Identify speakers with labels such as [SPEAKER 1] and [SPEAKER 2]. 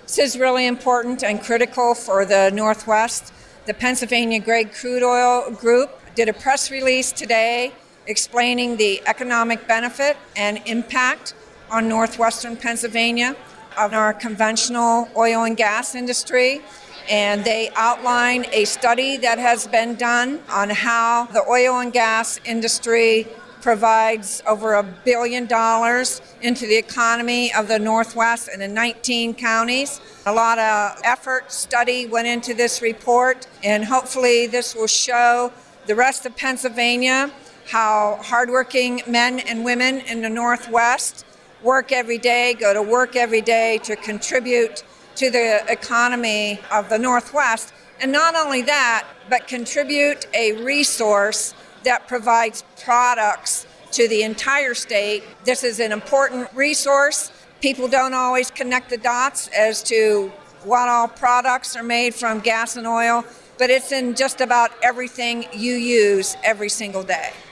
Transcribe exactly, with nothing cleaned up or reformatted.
[SPEAKER 1] This is really important and critical for the Northwest. The Pennsylvania Grade Crude Oil Group did a press release today explaining the economic benefit and impact on northwestern Pennsylvania of our conventional oil and gas industry. And they outline a study that has been done on how the oil and gas industry provides over a billion dollars into the economy of the Northwest and in nineteen counties. A lot of effort, study went into this report, and hopefully this will show the rest of Pennsylvania how hardworking men and women in the Northwest work every day, go to work every day to contribute to the economy of the Northwest. And not only that, but contribute a resource that provides products to the entire state. This is an important resource. People don't always connect the dots as to what all products are made from gas and oil, but it's in just about everything you use every single day.